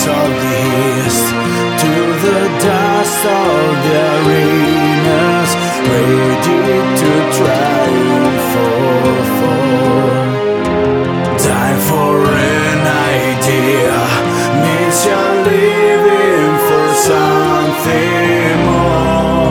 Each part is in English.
of the east, to the dust of the arenas, ready to triumph or fall. Die for an idea means you're living for something more.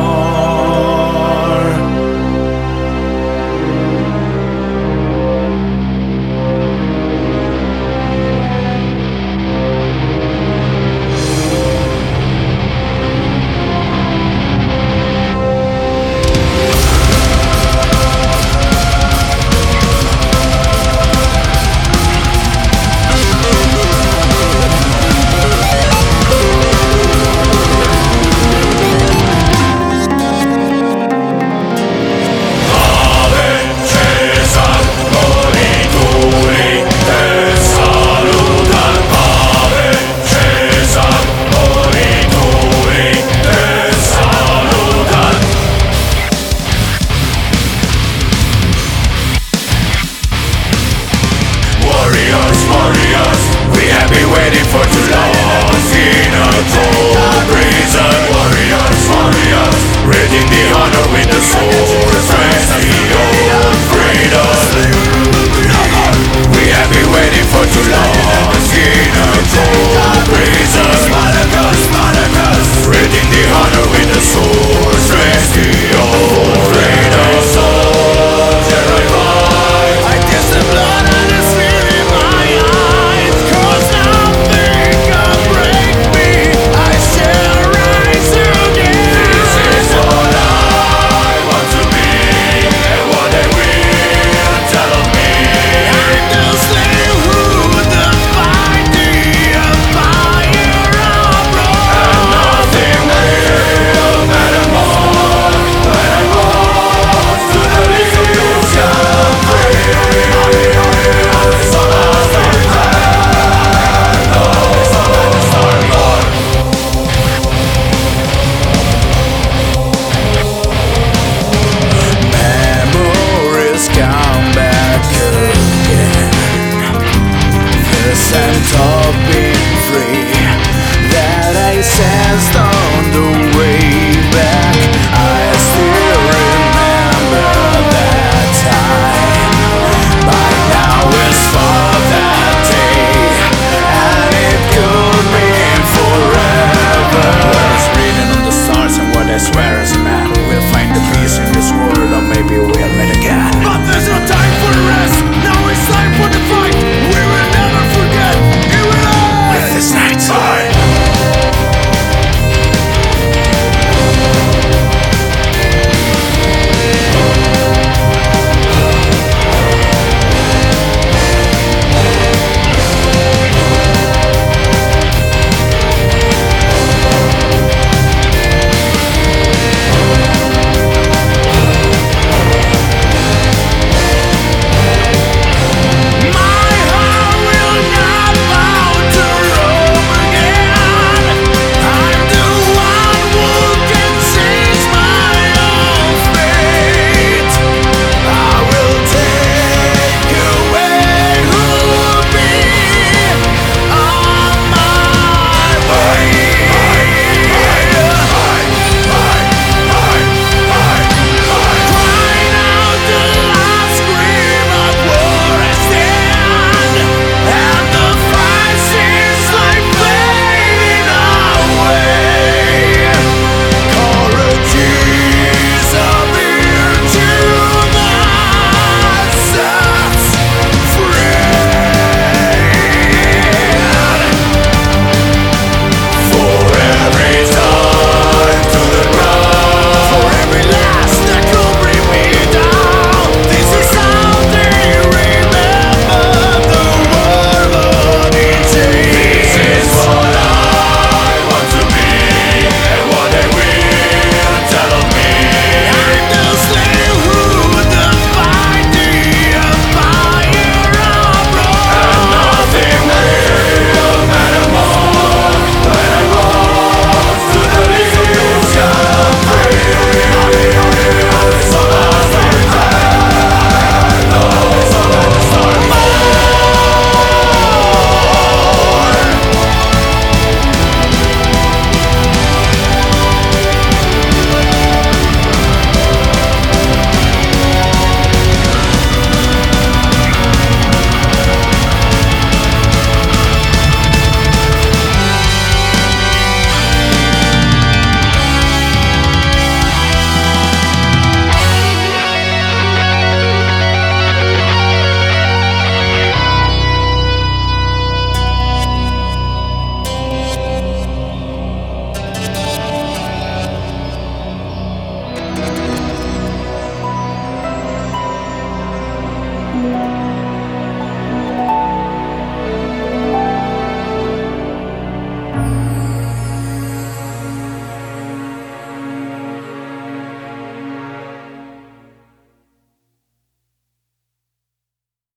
Warriors, we have been waiting for too long in a cold prison. Warriors, reading the honor with the sword, strength the old freedom. We have been waiting for too long in a cold prison. Spartacus, reading the honor with the sword, strength the old freedom. Soldier, I taste the blood and the fear in my eyes, 'cause nothing can break me. I shall rise again. This is what I want to be, and what they will tell of me. I'm the slave who defied the empire of Rome, and nothing will matter more when I walk to the Elysian free. Memories come back again. The scent of